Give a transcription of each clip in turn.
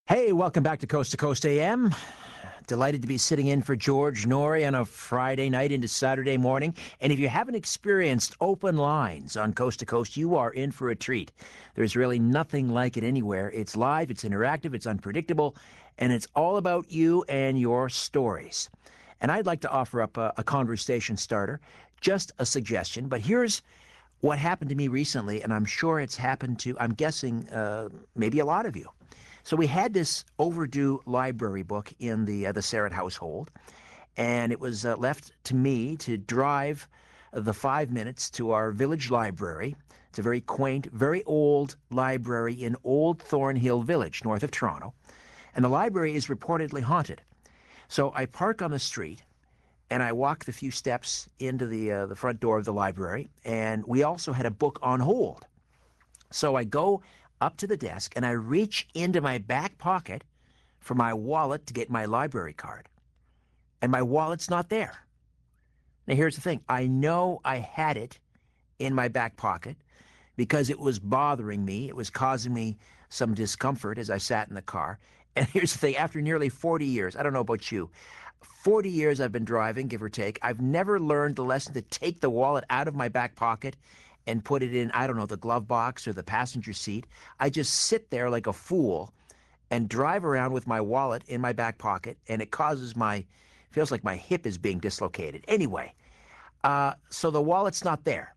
Hey, welcome back to Coast AM. Delighted to be sitting in for George Norrie on a Friday night into Saturday morning. And if you haven't experienced open lines on Coast to Coast, you are in for a treat. There's really nothing like it anywhere. It's live, it's interactive, it's unpredictable, and it's all about you and your stories. And I'd like to offer up a conversation starter, just a suggestion. But here's what happened to me recently, and I'm sure it's happened to, I'm guessing, maybe a lot of you. So we had this overdue library book in the Sarrett household, and it was left to me to drive the 5 minutes to our village library. It's a very quaint, very old library in Old Thornhill Village, north of Toronto, and the library is reportedly haunted. So I park on the street, and I walk the few steps into the front door of the library, and we also had a book on hold. So I go up to the desk and I reach into my back pocket for my wallet to get my library card. And my wallet's not there. Now, here's the thing. I know I had it in my back pocket because it was bothering me. It was causing me some discomfort as I sat in the car. And here's the thing. After nearly 40 years, I don't know about you, 40 years I've been driving, give or take. I've never learned the lesson to take the wallet out of my back pocket and put it in, I don't know, the glove box or the passenger seat. I just sit there like a fool and drive around with my wallet in my back pocket, and it feels like my hip is being dislocated. Anyway, so the wallet's not there.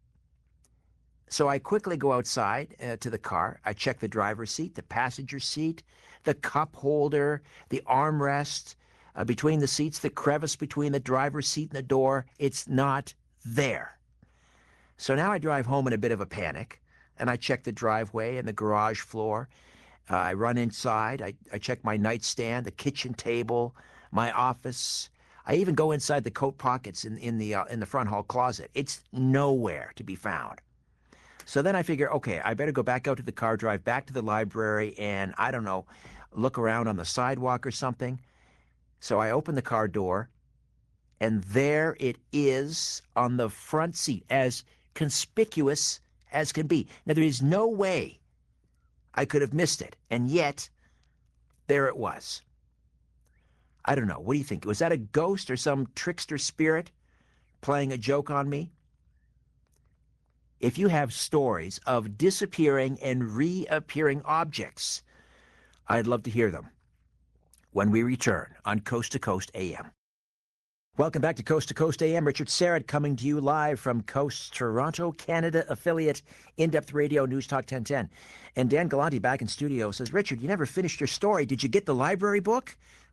So I quickly go outside to the car. I check the driver's seat, the passenger seat, the cup holder, the armrest, between the seats, the crevice between the driver's seat and the door. It's not there. So now I drive home in a bit of a panic, and I check the driveway and the garage floor. I run inside. I check my nightstand, the kitchen table, my office. I even go inside the coat pockets in the front hall closet. It's nowhere to be found. So then I figure, okay, I better go back out to the car, drive back to the library, and I don't know, look around on the sidewalk or something. So I open the car door, and there it is on the front seat, as conspicuous as can be. Now, there is no way I could have missed it, and yet there it was. I don't know. What do you think? Was that a ghost or some trickster spirit playing a joke on me? If you have stories of disappearing and reappearing objects, I'd love to hear them when we return on Coast to Coast AM. Welcome back to Coast AM. Richard Sarrett coming to you live from Coast Toronto, Canada affiliate, In-Depth Radio, News Talk 1010. And Dan Galante back in studio says, Richard, you never finished your story. Did you get the library book?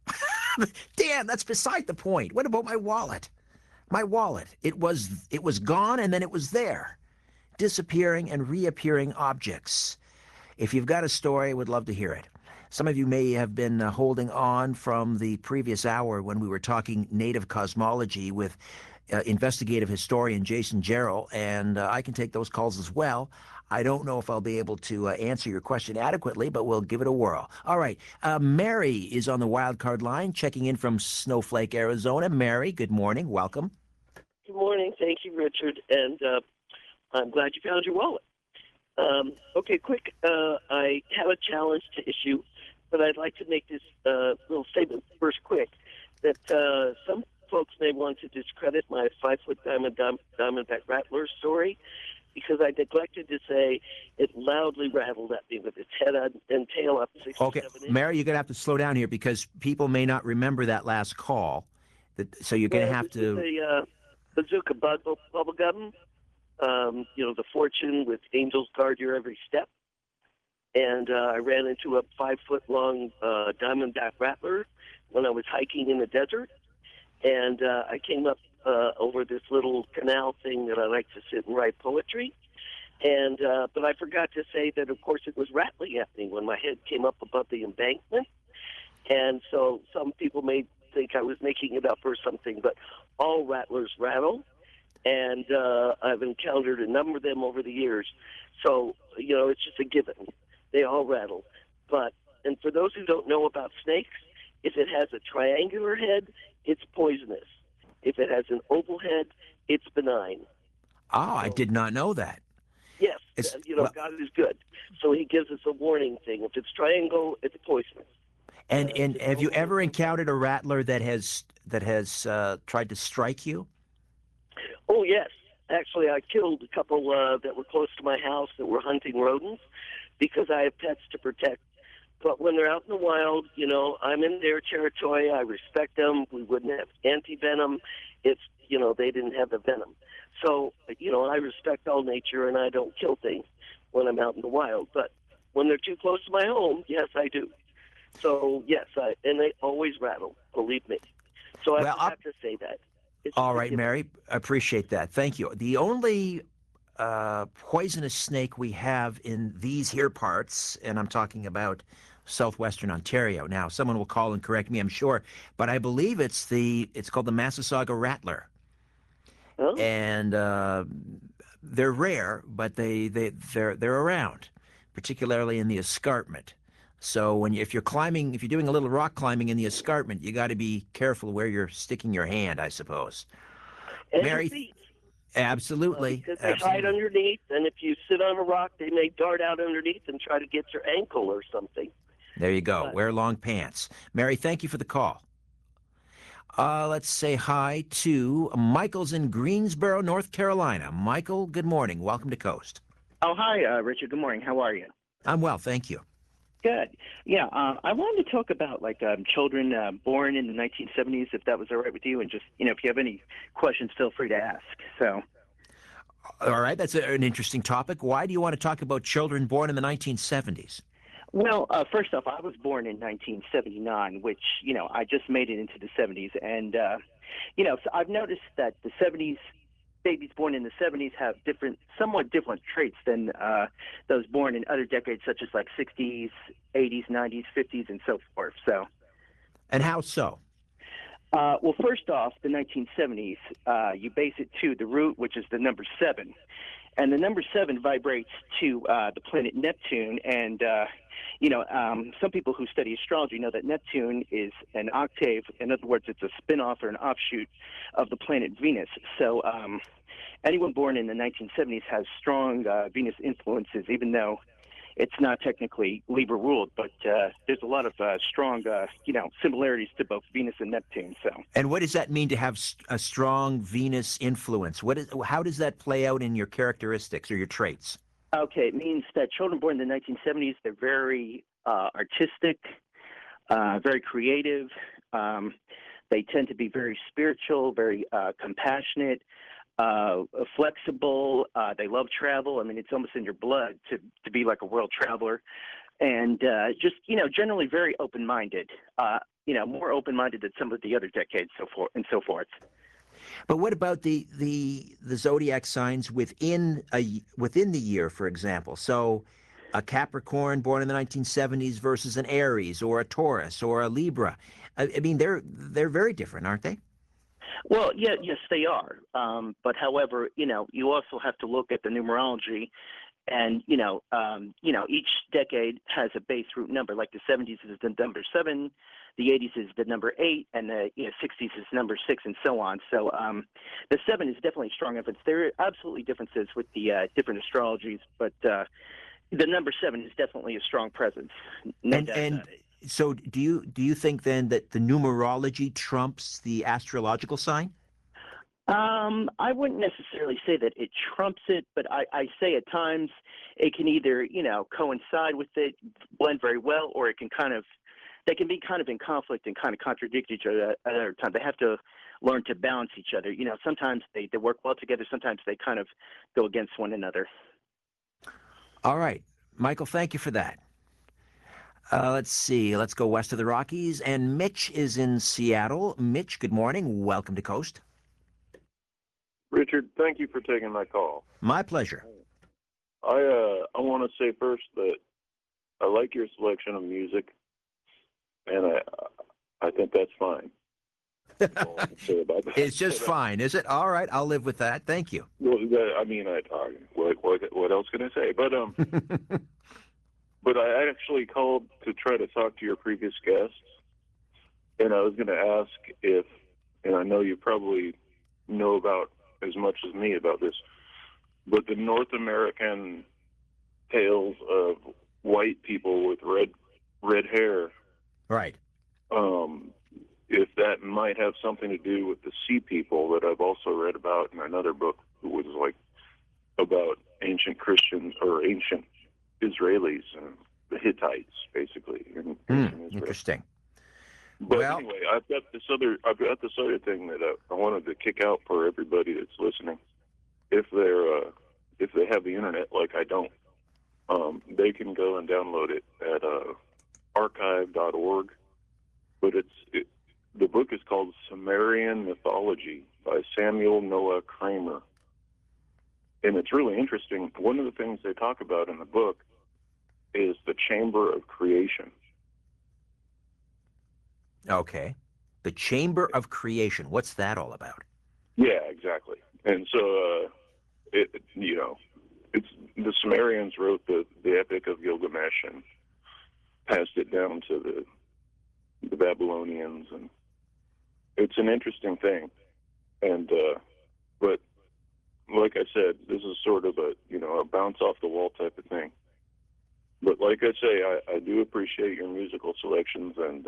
Dan, that's beside the point. What about my wallet? My wallet. It was gone, and then it was there. Disappearing and reappearing objects. If you've got a story, I would love to hear it. Some of you may have been holding on from the previous hour when we were talking native cosmology with investigative historian Jason Jarrell, and I can take those calls as well. I don't know if I'll be able to answer your question adequately, but we'll give it a whirl. All right. Mary is on the wild card line, checking in from Snowflake, Arizona. Mary, good morning. Welcome. Good morning. Thank you, Richard. And I'm glad you found your wallet. Okay, quick. I have a challenge to issue, but I'd like to make this little statement first quick, that some folks may want to discredit my 5-foot diamondback rattler story because I neglected to say it loudly rattled at me with its head and tail up 6 Okay, or 7 inches. Mary, you're going to have to slow down here because people may not remember that last call. So you're going to have to... This is a bazooka bubble gum. The Fortune with Angels Guard Your Every Step. And I ran into a 5-foot-long diamondback rattler when I was hiking in the desert. And I came up over this little canal thing that I like to sit and write poetry. And but I forgot to say that, of course, it was rattling at me when my head came up above the embankment. And so some people may think I was making it up or something, but all rattlers rattle. And I've encountered a number of them over the years. So, it's just a given. They all rattle. And for those who don't know about snakes, if it has a triangular head, it's poisonous. If it has an oval head, it's benign. Oh, I did not know that. Yes, God is good. So he gives us a warning thing. If it's triangle, it's poisonous. And have you ever encountered a rattler that has tried to strike you? Oh, yes. Actually, I killed a couple that were close to my house that were hunting rodents because I have pets to protect. But when they're out in the wild, I'm in their territory. I respect them. We wouldn't have anti-venom if, they didn't have the venom. So, I respect all nature and I don't kill things when I'm out in the wild. But when they're too close to my home, yes, I do. So, yes, and they always rattle, believe me. So I Well, have to say that. It's all right, ridiculous. Mary, appreciate that. Thank you. The only poisonous snake we have in these here parts, and I'm talking about southwestern Ontario. Now, someone will call and correct me, I'm sure, but I believe it's called the Massasauga rattler, Huh? and they're rare, but they're around, particularly in the escarpment. So if you're doing a little rock climbing in the escarpment, you got to be careful where you're sticking your hand, I suppose. And your Mary, feet. absolutely, Because they hide absolutely. underneath, and if you sit on a rock, they may dart out underneath and try to get your ankle or something. There you go. But Wear long pants. Mary, thank you for the call. Let's say hi to Michael's in Greensboro, North Carolina. Michael, good morning. Welcome to Coast. Oh, hi, Richard. Good morning. How are you? I'm well, thank you. Good. Yeah, I wanted to talk about children born in the 1970s, if that was all right with you, and just if you have any questions, feel free to ask. So, All right, that's an interesting topic. Why do you want to talk about children born in the 1970s? well, first off, I was born in 1979, which I just made it into the 70s, and so I've noticed that the 70s babies born in the 70s have somewhat different traits than those born in other decades, such as like 60s, 80s, 90s, 50s, and so forth. So, And how so? well, first off, the 1970s, you base it to the root, which is the number 7. And the number 7 vibrates to the planet Neptune. And, some people who study astrology know that Neptune is an octave. In other words, it's a spin-off or an offshoot of the planet Venus. So anyone born in the 1970s has strong Venus influences, even though it's not technically Libra ruled, but there's a lot of strong, similarities to both Venus and Neptune. So, And what does that mean to have a strong Venus influence? How does that play out in your characteristics or your traits? okay, it means that children born in the 1970s, they're very artistic, very creative. They tend to be very spiritual, very compassionate, flexible. They love travel. I mean, it's almost in your blood to be like a world traveler, and just generally very open-minded. More open-minded than some of the other decades, so forth and so forth. But what about the zodiac signs within the year, for example? So, a Capricorn born in the 1970s versus an Aries or a Taurus or a Libra. I mean, they're very different, aren't they? Well, yeah, yes, they are. But however, you also have to look at the numerology, and each decade has a base root number. Like the 70s is the number 7, the 80s is the number 8, and the 60s is number 6, and so on. So the 7 is definitely a strong influence. There are absolutely differences with the different astrologies, but the number 7 is definitely a strong presence. No doubt And about it. so, do you think then that the numerology trumps the astrological sign? I wouldn't necessarily say that it trumps it, but I say at times it can either, coincide with it, blend very well, or they can be kind of in conflict and kind of contradict each other at other times. They have to learn to balance each other. Sometimes they work well together, sometimes they kind of go against one another. All right, Michael, thank you for that. Let's see. Let's go west of the Rockies, and Mitch is in Seattle. Mitch, good morning. Welcome to Coast. Richard, thank you for taking my call. My pleasure. I want to say first that I like your selection of music, and I think that's fine. That's all I can say about that. It's just fine, is it? All right, I'll live with that. Thank you. Well, what else can I say? But I actually called to try to talk to your previous guests, and I was going to ask if, and I know you probably know about as much as me about this, but the North American tales of white people with red hair Right. If that might have something to do with the sea people that I've also read about in another book, that was like about ancient Christians or ancient Israelis and the Hittites, basically, in ancient Israel. Interesting. But Well, anyway, I've got this other thing that I wanted to kick out for everybody that's listening. If they have the internet, like I don't, they can go and download it at archive.org. But the book is called Sumerian Mythology by Samuel Noah Kramer, and it's really interesting. One of the things they talk about in the book is the Chamber of Creation. okay. The Chamber of Creation. What's that all about? Yeah, exactly. And so, it's the Sumerians wrote the Epic of Gilgamesh and passed it down to the Babylonians, and it's an interesting thing. And but like I said, this is sort of a bounce off the wall type of thing. But like I say, I do appreciate your musical selections, and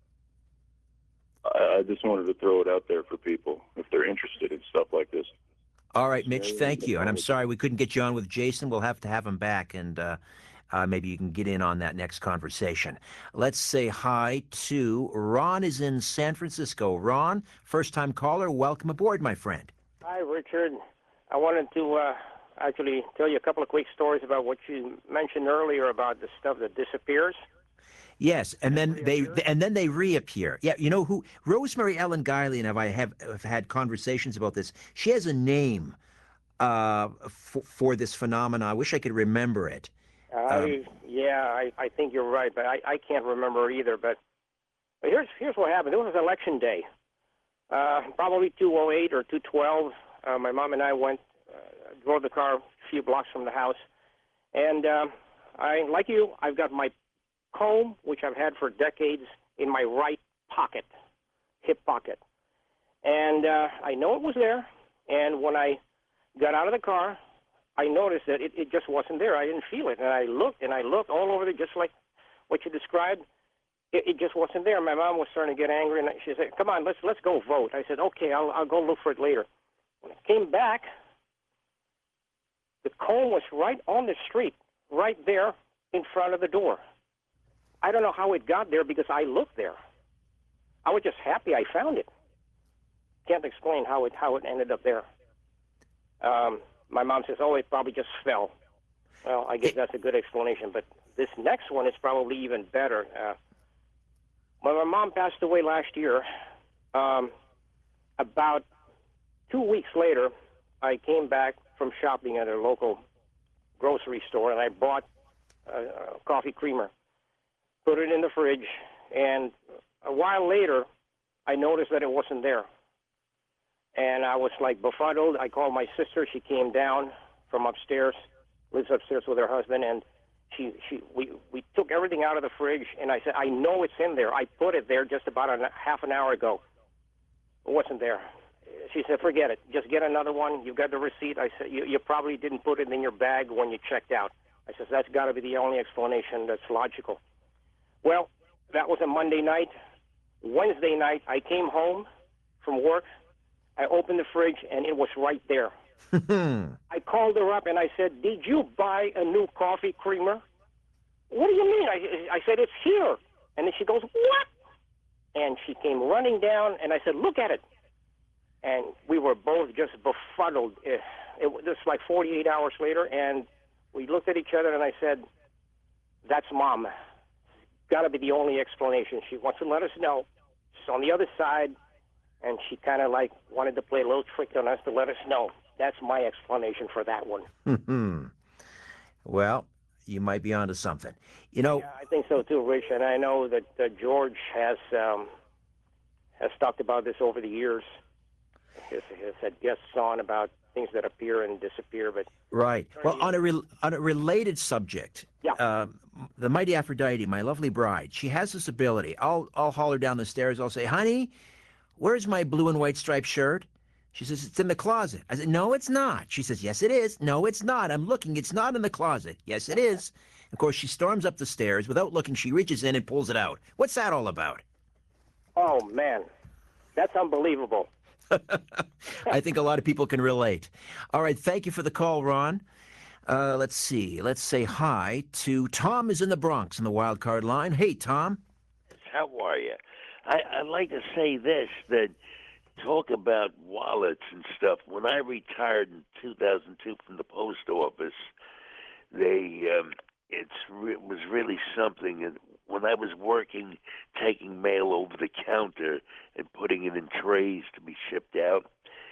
I just wanted to throw it out there for people if they're interested in stuff like this. All right, Mitch, thank you. And I'm sorry we couldn't get you on with Jason. We'll have to have him back, and maybe you can get in on that next conversation. Let's say hi to Ron is in San Francisco. Ron, first-time caller, welcome aboard, my friend. Hi, Richard. I wanted to actually tell you a couple of quick stories about what you mentioned earlier about the stuff that disappears. Yes, and then they reappear. Yeah, you know who? Rosemary Ellen Guiley and I have had conversations about this. She has a name for this phenomenon. I wish I could remember it. I think you're right, but I can't remember either. But here's what happened. It was election day, probably 208 or 212. My mom and I drove the car a few blocks from the house, and like you, I've got my comb, which I've had for decades, in my right pocket, hip pocket. And I know it was there, and when I got out of the car, I noticed that it just wasn't there. I didn't feel it, and I looked all over it, just like what you described. It just wasn't there. My mom was starting to get angry, and she said, "Come on, let's go vote." I said, "Okay, I'll go look for it later." When I came back, the comb was right on the street, right there in front of the door. I don't know how it got there because I looked there. I was just happy I found it. Can't explain how it ended up there. My mom says, "Oh, it probably just fell." Well, I guess that's a good explanation. But this next one is probably even better. When my mom passed away last year, about 2 weeks later, I came back from shopping at a local grocery store, and I bought a coffee creamer, put it in the fridge, and a while later, I noticed that it wasn't there. And I was like befuddled. I called my sister. She came down from upstairs, lives upstairs with her husband, and we took everything out of the fridge, and I said, "I know it's in there. I put it there just about half an hour ago." It wasn't there. She said, "Forget it. Just get another one. You've got the receipt." I said, you probably didn't put it in your bag when you checked out." I said, "That's got to be the only explanation that's logical." Well, that was a Monday night. Wednesday night, I came home from work. I opened the fridge, and it was right there. I called her up, and I said, "Did you buy a new coffee creamer?" "What do you mean?" I said, "It's here." And then she goes, "What?" And she came running down, and I said, "Look at it." And we were both just befuddled. It was like 48 hours later, and we looked at each other, and I said, "That's Mom. Got to be the only explanation. She wants to let us know. She's on the other side, and she kind of like wanted to play a little trick on us to let us know. That's my explanation for that one." Well, you might be onto something. You know, Yeah, I think so too, Rich. And I know that George has talked about this over the years. Has had guests on about things that appear and disappear. But right. Well, on a related subject, yeah. The mighty Aphrodite, my lovely bride, she has this ability. I'll holler down the stairs. I'll say, "Honey, where's my blue and white striped shirt?" She says, "It's in the closet." I said, "No, it's not." She says, "Yes, it is." "No, it's not. I'm looking. It's not in the closet." "Yes, it is." Of course, she storms up the stairs. Without looking, she reaches in and pulls it out. What's that all about? Oh, man. That's unbelievable. I think a lot of people can relate. All right, thank you for the call, Ron. Let's see. Let's say hi to Tom is in the Bronx in the wild card line. Hey, Tom. How are you? I'd like to say this, that talk about wallets and stuff. When I retired in 2002 from the post office, it was really something. And when I was working, taking mail over the counter and putting it in trays to be shipped out,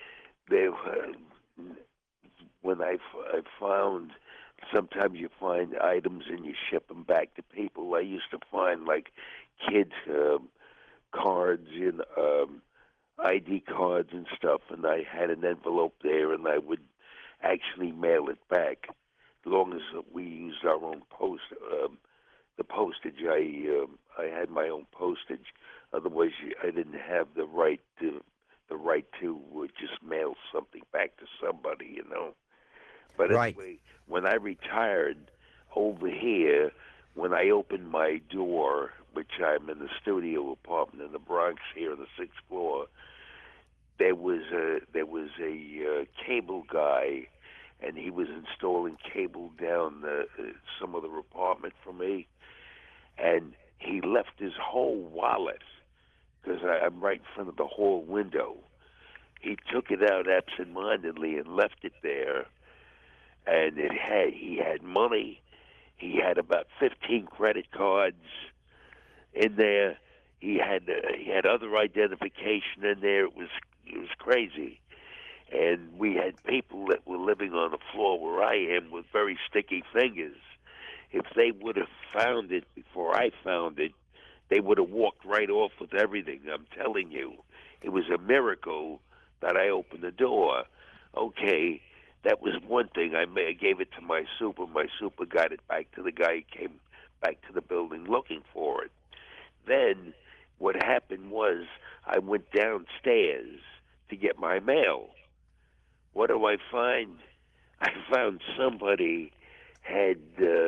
when I found, sometimes you find items and you ship them back to people. I used to find like kids' cards and ID cards and stuff, and I had an envelope there, and I would actually mail it back. As long as we used our own the postage, I had my own postage. Otherwise, I didn't have the right to just mail something back to somebody, you know. But Right. anyway, when I retired over here, when I opened my door, which I'm in the studio apartment in the Bronx here on the 6th floor, there was a cable guy, and he was installing cable down some other apartment for me, and he left his whole wallet, because I'm right in front of the hall window. He took it out absentmindedly and left it there, and he had money. He had about 15 credit cards in there. He had other identification in there. It was crazy. And we had people that were living on the floor where I am with very sticky fingers. If they would have found it before I found it, they would have walked right off with everything. I'm telling you, it was a miracle that I opened the door. Okay, that was one thing. I gave it to my super. My super got it back to the guy who came back to the building looking for it. Then what happened was I went downstairs to get my mail. What do I find? I found somebody had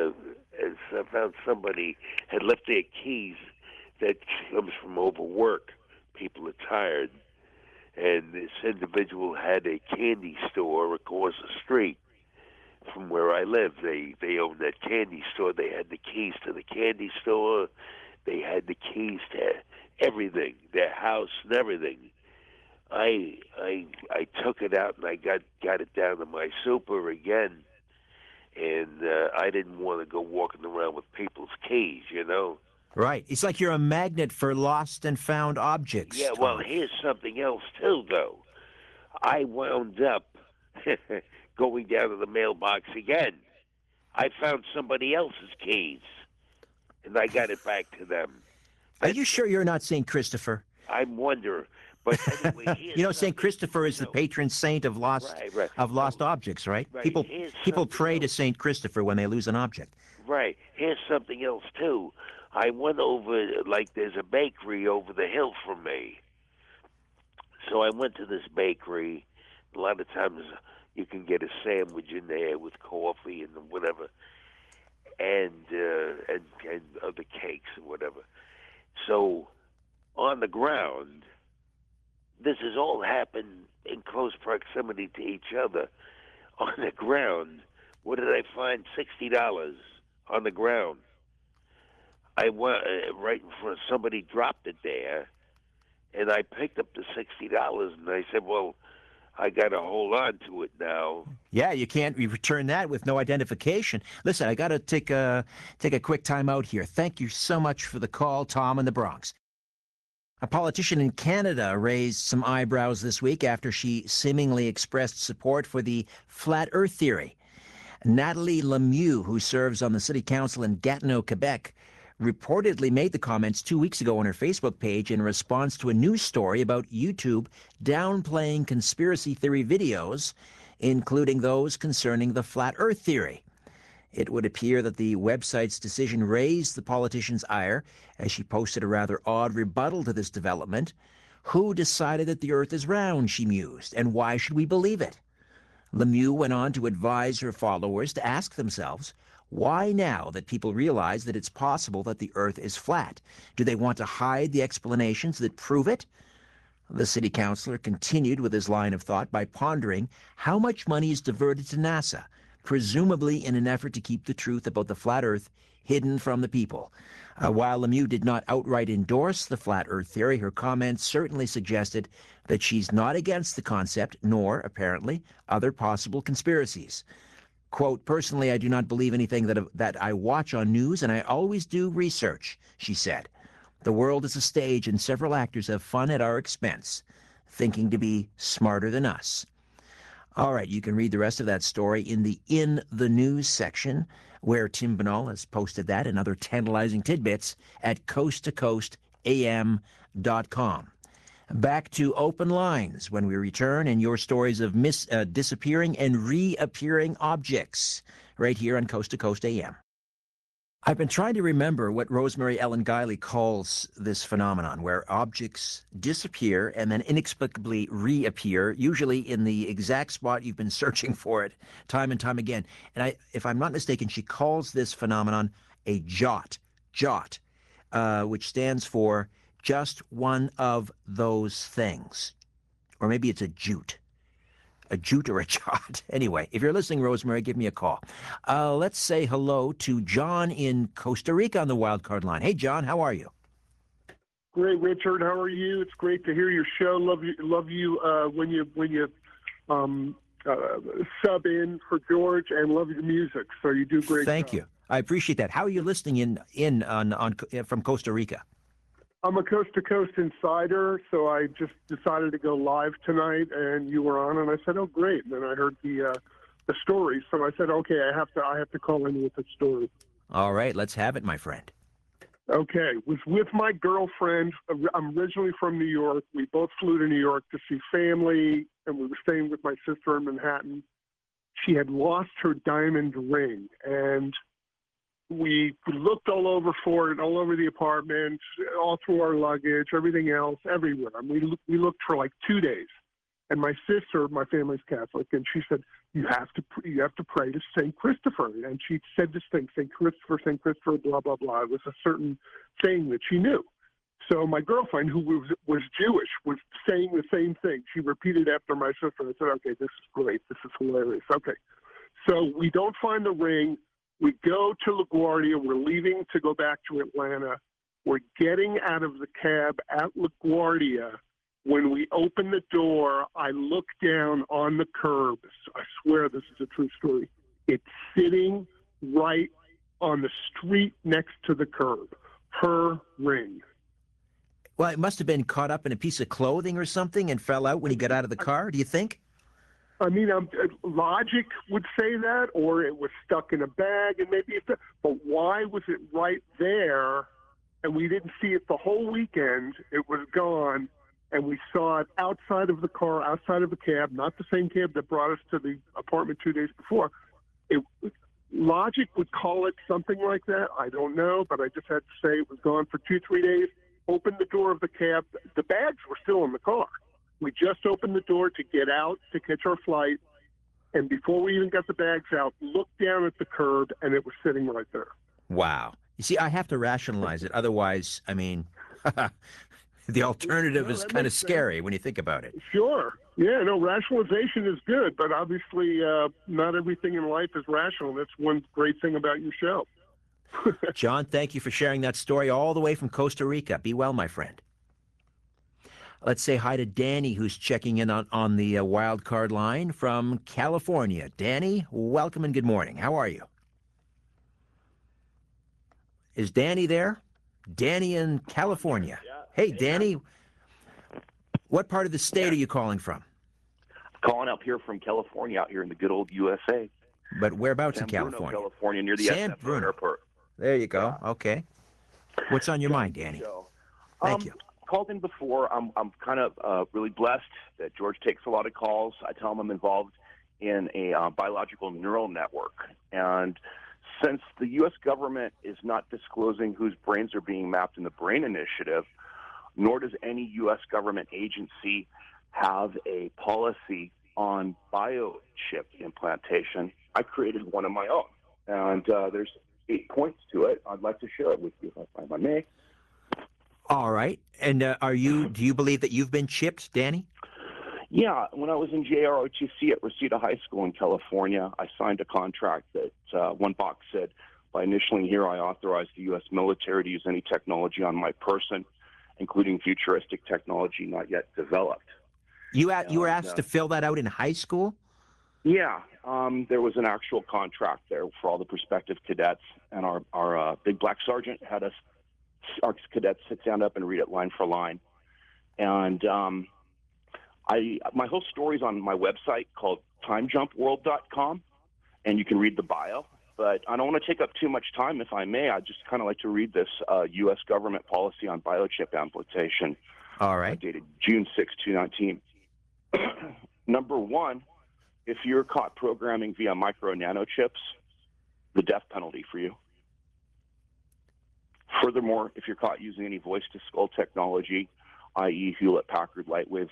left their keys. That comes from overwork. People are tired. And this individual had a candy store across the street from where I live. They owned that candy store. They had the keys to the candy store. They had the keys to everything, their house and everything. I took it out and I got it down to my super again, and I didn't want to go walking around with people's keys, you know. Right. It's like you're a magnet for lost and found objects. Yeah, Tom. well, here's something else, too, though. I wound up going down to the mailbox again. I found somebody else's keys, and I got it back to them. Are you sure you're not St. Christopher? I wonder. But anyway, here's You know, St. something, Christopher is the patron saint of lost objects, right? Right. People Here's pray something to else. St. Christopher when they lose an object. Right. Here's something else, too. I went over, like, there's a bakery over the hill from me. So I went to this bakery. A lot of times you can get a sandwich in there with coffee and whatever, and other cakes or whatever. So on the ground, this has all happened in close proximity to each other. On the ground, what did I find? $60 on the ground. I went right in front. Somebody dropped it there, and I picked up the $60, and I said, "Well, I got to hold on to it now." Yeah, you can't return that with no identification. Listen, I got to take a quick time out here. Thank you so much for the call, Tom in the Bronx. A politician in Canada raised some eyebrows this week after she seemingly expressed support for the flat earth theory. Natalie Lemieux, who serves on the city council in Gatineau, Quebec, reportedly made the comments 2 weeks ago on her Facebook page in response to a news story about YouTube downplaying conspiracy theory videos, including those concerning the flat earth theory. It would appear that the website's decision raised the politician's ire as she posted a rather odd rebuttal to this development. Who decided that the earth is round, she mused, and why should we believe it? Lemieux went on to advise her followers to ask themselves, Why now that people realize that it's possible that the Earth is flat? Do they want to hide the explanations that prove it? The city councilor continued with his line of thought by pondering how much money is diverted to NASA, presumably in an effort to keep the truth about the flat Earth hidden from the people. While Lemieux did not outright endorse the flat Earth theory, her comments certainly suggested that she's not against the concept, nor, apparently, other possible conspiracies. Quote, personally, I do not believe anything that I watch on news, and I always do research, she said. The world is a stage, and several actors have fun at our expense, thinking to be smarter than us. All right, you can read the rest of that story in the News section, where Tim Binnall has posted that and other tantalizing tidbits at coasttocoastam.com. Back to open lines when we return, and your stories of disappearing and reappearing objects right here on Coast to Coast AM. I've been trying to remember what Rosemary Ellen Guiley calls this phenomenon, where objects disappear and then inexplicably reappear, usually in the exact spot you've been searching for it time and time again. And if I'm not mistaken, she calls this phenomenon a jot, which stands for just one of those things. Or maybe it's a jute or a jot. Anyway, if you're listening, Rosemary, give me a call. Let's say hello to John in Costa Rica on the wildcard line. Hey, John, how are you? Great, Richard. How are you? It's great to hear your show. Love you when you sub in for George, and love your music. So you do great. Thank you. I appreciate that. How are you listening from Costa Rica? I'm a Coast to Coast insider, so I just decided to go live tonight, and you were on, and I said, "Oh, great!" And then I heard the story, so I said, "Okay, I have to call in with the story." All right, let's have it, my friend. Okay, was with my girlfriend. I'm originally from New York. We both flew to New York to see family, and we were staying with my sister in Manhattan. She had lost her diamond ring, and we looked all over for it, all over the apartment, all through our luggage, everything else, everywhere. I mean, we looked for like 2 days. And my sister, my family's Catholic, and she said, you have to pray to St. Christopher. And she said this thing, St. Christopher, blah, blah, blah. It was a certain thing that she knew. So my girlfriend, who was Jewish, was saying the same thing. She repeated after my sister. I said, okay, this is great. This is hilarious. Okay. So we don't find the ring. We go to LaGuardia. We're leaving to go back to Atlanta. We're getting out of the cab at LaGuardia. When we open the door, I look down on the curb. I swear this is a true story. It's sitting right on the street next to the curb. Her ring. Well, it must have been caught up in a piece of clothing or something and fell out when he got out of the car, do you think? I mean, logic would say that, or it was stuck in a bag, and maybe it's. But why was it right there, and we didn't see it the whole weekend? It was gone, and we saw it outside of the car, outside of the cab, not the same cab that brought us to the apartment 2 days before. Logic would call it something like that. I don't know, but I just had to say it was gone for 2-3 days. Opened the door of the cab. The bags were still in the car. We just opened the door to get out to catch our flight, and before we even got the bags out, looked down at the curb, and it was sitting right there. Wow. You see, I have to rationalize it. Otherwise, I mean, the alternative is kind of scary when you think about it. Sure. Yeah, no, rationalization is good, but obviously not everything in life is rational. That's one great thing about your show. John, thank you for sharing that story all the way from Costa Rica. Be well, my friend. Let's say hi to Danny, who's checking in on the wild card line from California. Danny, welcome and good morning. How are you? Is Danny there? Danny in California. Yeah. Hey, Danny, what part of the state are you calling from? Calling up here from California, out here in the good old USA. But whereabouts San in California? Bruno, California, near the San SF Bruno Airport. There you go. Yeah. Okay. What's on your mind, Danny? Thank you. Called in before. I'm kind of really blessed that George takes a lot of calls. I tell him I'm involved in a biological neural network. And since the U.S. government is not disclosing whose brains are being mapped in the BRAIN Initiative, nor does any U.S. government agency have a policy on biochip implantation, I created one of my own. and there's 8 points to it. I'd like to share it with you if I may. All right. And do you believe that you've been chipped, Danny? Yeah, when I was in JROTC at Reseda High School in California, I signed a contract that one box said, by initialing here, I authorize the U.S. military to use any technology on my person, including futuristic technology not yet developed. You were asked to fill that out in high school? Yeah, there was an actual contract there for all the prospective cadets, and our big black sergeant had our cadets stand up and read it line for line. And my whole story's on my website called timejumpworld.com, and you can read the bio. But I don't want to take up too much time, if I may. I'd just kind of like to read this U.S. government policy on biochip implantation. All right. Dated June 6, 2019. Number one, if you're caught programming via micro nanochips, the death penalty for you. Furthermore, if you're caught using any voice-to-skull technology, i.e. Hewlett-Packard lightwave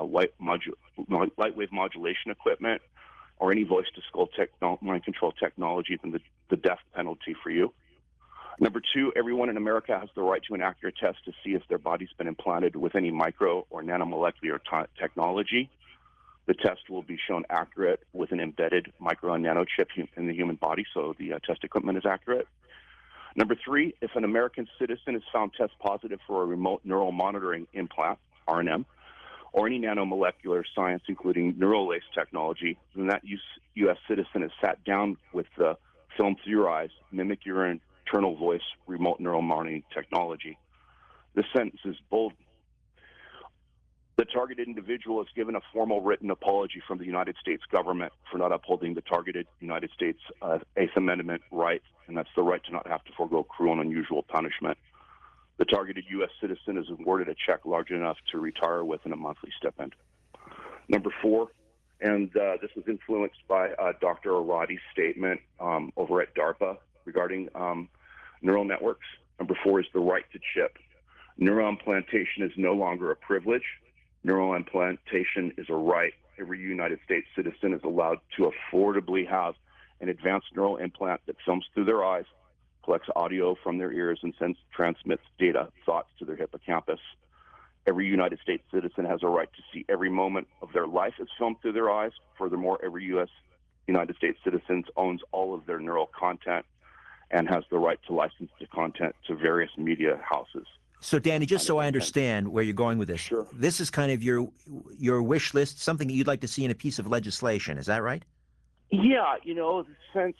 modulation equipment, or any voice-to-skull mind control technology, then the death penalty for you. Number two, everyone in America has the right to an accurate test to see if their body's been implanted with any micro or nanomolecular technology. The test will be shown accurate with an embedded micro and nanochip in the human body, so the test equipment is accurate. Number three, if an American citizen is found test positive for a remote neural monitoring implant, RNM, or any nanomolecular science, including neural lace technology, then that U.S. citizen is sat down with the film through your eyes, mimic your internal voice, remote neural monitoring technology. This sentence is bold. The targeted individual is given a formal written apology from the United States government for not upholding the targeted United States Eighth Amendment right, and that's the right to not have to forego cruel and unusual punishment. The targeted U.S. citizen is awarded a check large enough to retire with and a monthly stipend. Number four, and this was influenced by Dr. Arati's statement over at DARPA regarding neural networks. Number four is the right to chip. Neural implantation is no longer a privilege. Neural implantation is a right. Every United States citizen is allowed to affordably have an advanced neural implant that films through their eyes, collects audio from their ears, and transmits data, thoughts to their hippocampus. Every United States citizen has a right to see every moment of their life as filmed through their eyes. Furthermore, every United States citizen owns all of their neural content and has the right to license the content to various media houses. So, Danny, just so I understand where you're going with this, sure. This is kind of your wish list, something that you'd like to see in a piece of legislation. Is that right? Yeah, since,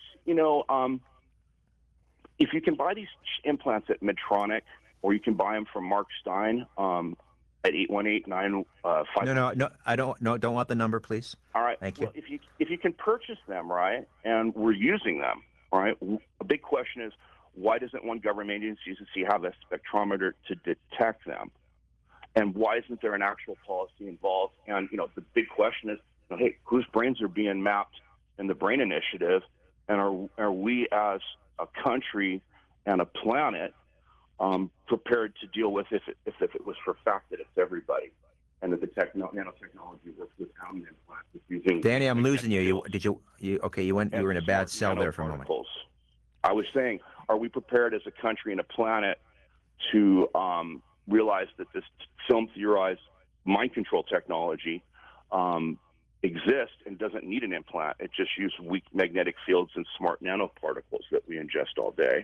if you can buy these implants at Medtronic, or you can buy them from Mark Stein at 818-955. No, I don't want the number, please. All right. Thank you. Well, if you can purchase them, right, and we're using them, right, a big question is, why doesn't one government agency have a spectrometer to detect them? And why isn't there an actual policy involved? And, the big question is, hey, whose brains are being mapped in the Brain Initiative? And are we as a country and a planet prepared to deal with if it was for fact that it's everybody and that the nanotechnology works without an implant? Using Danny, I'm losing you. You were in a bad cell there for a moment. I was saying, are we prepared as a country and a planet to realize that this film through your eyes mind control technology exists and doesn't need an implant? It just uses weak magnetic fields and smart nanoparticles that we ingest all day.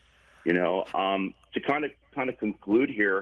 To kind of conclude here,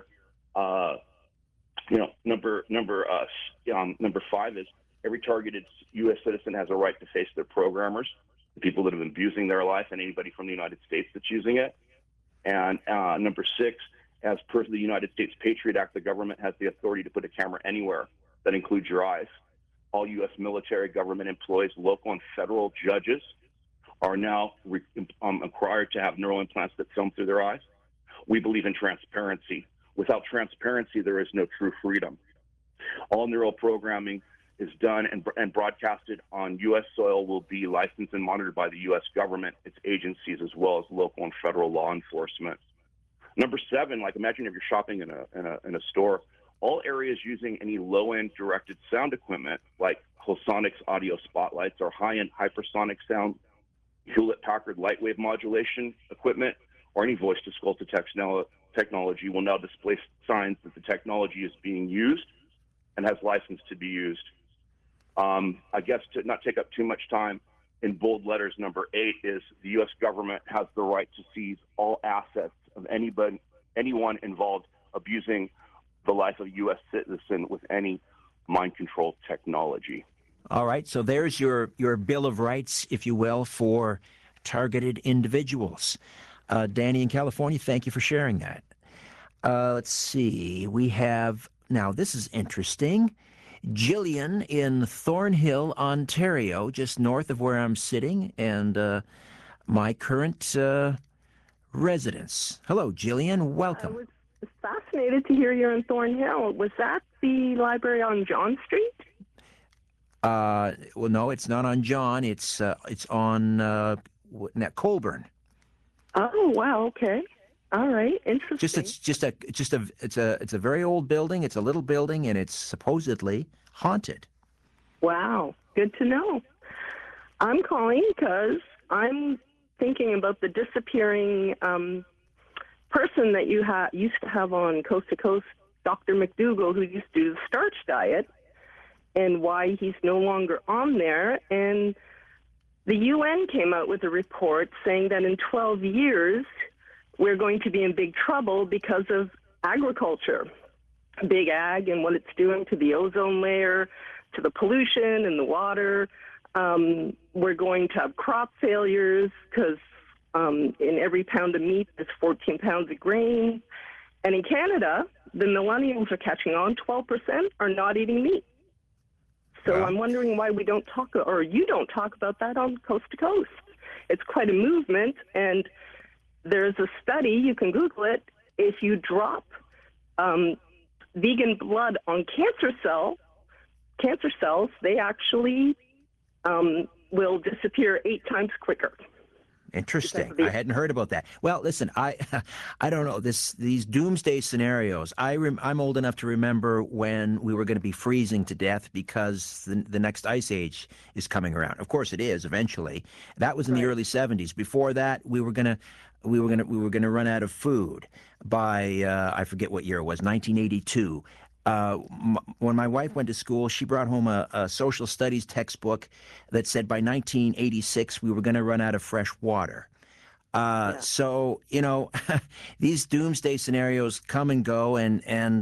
number five is every targeted U.S. citizen has a right to face their programmers, the people that have been abusing their life, and anybody from the United States that's using it. And number six, as per the United States Patriot Act, the government has the authority to put a camera anywhere. That includes your eyes. All U.S. military, government employees, local and federal judges are now required to have neural implants that film through their eyes. We believe in transparency. Without transparency, there is no true freedom. All neural programming is done and broadcasted on U.S. soil will be licensed and monitored by the U.S. government, its agencies, as well as local and federal law enforcement. Number seven, imagine if you're shopping in a store, all areas using any low-end directed sound equipment like Hosonics audio spotlights or high-end hypersonic sound Hewlett-Packard lightwave modulation equipment, or any voice-to-skull technology will now display signs that the technology is being used and has license to be used. I guess to not take up too much time, in bold letters, number 8 is the U.S. government has the right to seize all assets of anyone involved abusing the life of a U.S. citizen with any mind control technology. All right, so there's your Bill of Rights, if you will, for targeted individuals. Danny in California, thank you for sharing that. Let's see, we have, now this is interesting, Jillian in Thornhill, Ontario, just north of where I'm sitting, and my current residence. Hello, Jillian, welcome. I was fascinated to hear you're in Thornhill. Was that the library on John Street? Well, no, it's not on John. It's on Colburn. Oh, wow. Okay. All right. Interesting. It's a very old building. It's a little building, and it's supposedly haunted. Wow. Good to know. I'm calling because I'm thinking about the disappearing person that you used to have on Coast to Coast, Dr. McDougall, who used to do the starch diet, and why he's no longer on there. And the UN came out with a report saying that in 12 years, we're going to be in big trouble because of agriculture, big ag, and what it's doing to the ozone layer, to the pollution in the water. We're going to have crop failures because in every pound of meat, there's 14 pounds of grain. And in Canada, the millennials are catching on. 12% are not eating meat. So I'm wondering why we don't talk, or you don't talk about that on Coast to Coast. It's quite a movement, and there's a study, you can Google it, if you drop vegan blood on cancer cells, they actually will disappear 8 times quicker. Interesting. I hadn't heard about that. Well, listen, I don't know these doomsday scenarios. I'm old enough to remember when we were going to be freezing to death because the next ice age is coming around. Of course, it is eventually. That was in the early 70s. Before that, we were gonna run out of food by I forget what year it was, 1982. When my wife went to school, she brought home a social studies textbook that said by 1986 we were going to run out of fresh water. So, you know, these doomsday scenarios come and go, and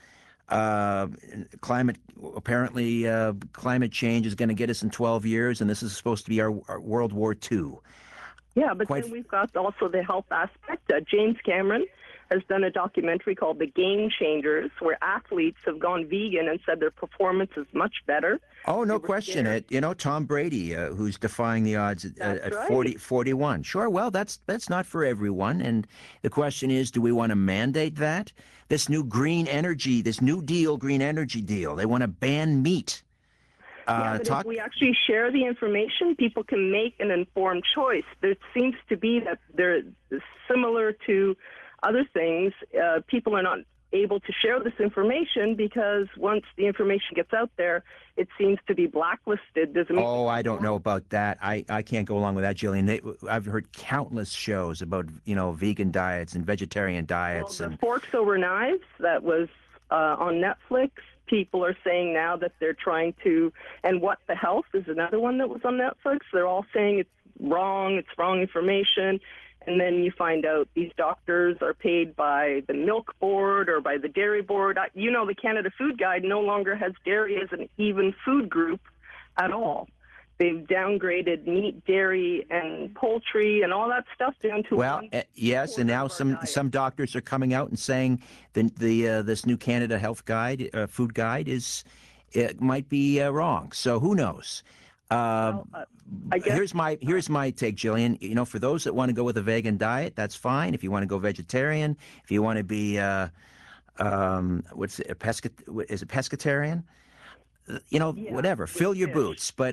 climate change is going to get us in 12 years, and this is supposed to be our World War II. Yeah, but then we've got also the health aspect. James Cameron has done a documentary called The Game Changers, where athletes have gone vegan and said their performance is much better. Oh, no question. Tom Brady, who's defying the odds at 41. Sure, well, that's not for everyone. And the question is, do we want to mandate that? This new green energy, this New Deal green energy deal, they want to ban meat. But if we actually share the information, people can make an informed choice. There seems to be that they're similar to other things. People are not able to share this information because once the information gets out there, it seems to be blacklisted. I don't know about that. I can't go along with that, Jillian. I've heard countless shows about vegan diets and vegetarian diets. The Forks Over Knives that was on Netflix. People are saying now that they're trying to, and What the Health is another one that was on Netflix. They're all saying it's wrong information. And then you find out these doctors are paid by the Milk Board or by the Dairy Board. The Canada Food Guide no longer has dairy as an even food group at all. They've downgraded meat, dairy, and poultry and all that stuff down to yes, and now some doctors are coming out and saying this new Canada Health Guide, Food Guide, might be wrong. So who knows? I guess, here's my take, Jillian. For those that want to go with a vegan diet, that's fine. If you want to go vegetarian, if you want to be pescatarian? Whatever. Fill your boots, but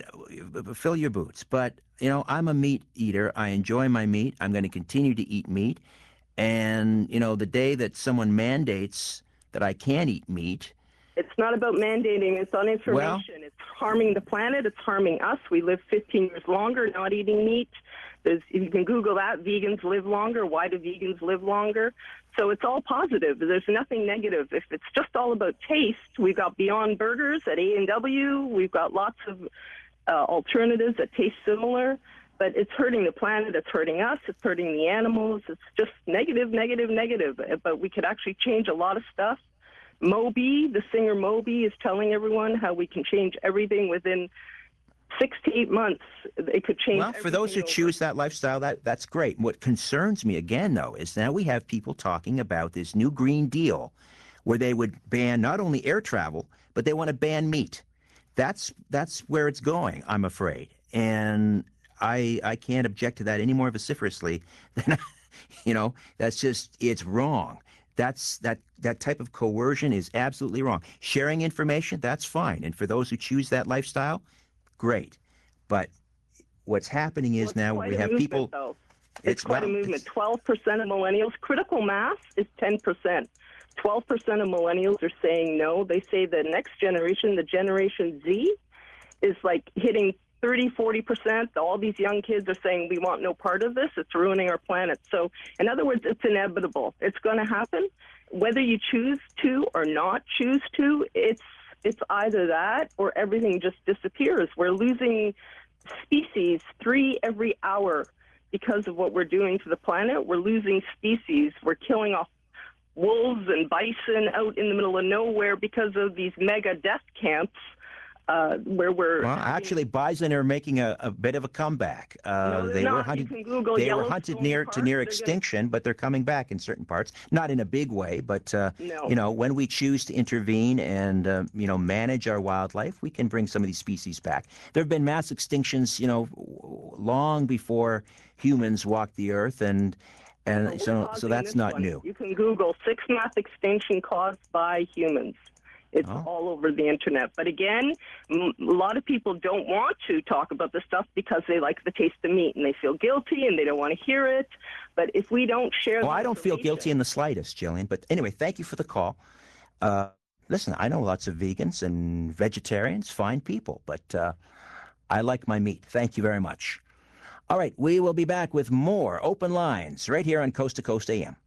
I'm a meat eater. I enjoy my meat. I'm going to continue to eat meat. And the day that someone mandates that I can't eat meat, it's not about mandating. It's on information. It's harming the planet. It's harming us. We live 15 years longer not eating meat. You can Google that. Vegans live longer. Why do vegans live longer? So it's all positive. There's nothing negative. If it's just all about taste, we've got Beyond Burgers at A&W. We've got lots of alternatives that taste similar. But it's hurting the planet. It's hurting us. It's hurting the animals. It's just negative, negative, negative. But we could actually change a lot of stuff. Moby, the singer Moby, is telling everyone how we can change everything within 6 to 8 months. It could change. Well, for those who choose that lifestyle, that's great. What concerns me again, though, is now we have people talking about this new Green Deal where they would ban not only air travel, but they want to ban meat. That's where it's going, I'm afraid. And I can't object to that any more vociferously than, that's just, it's wrong. That type of coercion is absolutely wrong. Sharing information, that's fine. And for those who choose that lifestyle, great. But what's happening is now we have people. It's quite a movement. 12% of millennials, critical mass is 10%. 12% of millennials are saying no. They say the next generation, the Generation Z, is like hitting 30, 40%. All these young kids are saying we want no part of this. It's ruining our planet. So, in other words, it's inevitable. It's going to happen. Whether you choose to or not choose to, it's either that or everything just disappears. We're losing species 3 every hour because of what we're doing to the planet. We're losing species. We're killing off wolves and bison out in the middle of nowhere because of these mega death camps. Where we're actually, bison are making a bit of a comeback. They were hunted. They were hunted near extinction, but they're coming back in certain parts. Not in a big way, but when we choose to intervene and manage our wildlife, we can bring some of these species back. There have been mass extinctions, long before humans walked the earth, and so that's not new. You can Google 6 mass extinction caused by humans. It's all over the internet. But again, a lot of people don't want to talk about this stuff because they like the taste of meat and they feel guilty and they don't want to hear it. But if we don't share I don't feel guilty in the slightest, Jillian. But anyway, thank you for the call. Listen, I know lots of vegans and vegetarians, fine people, but I like my meat. Thank you very much. All right, we will be back with more Open Lines right here on Coast to Coast AM.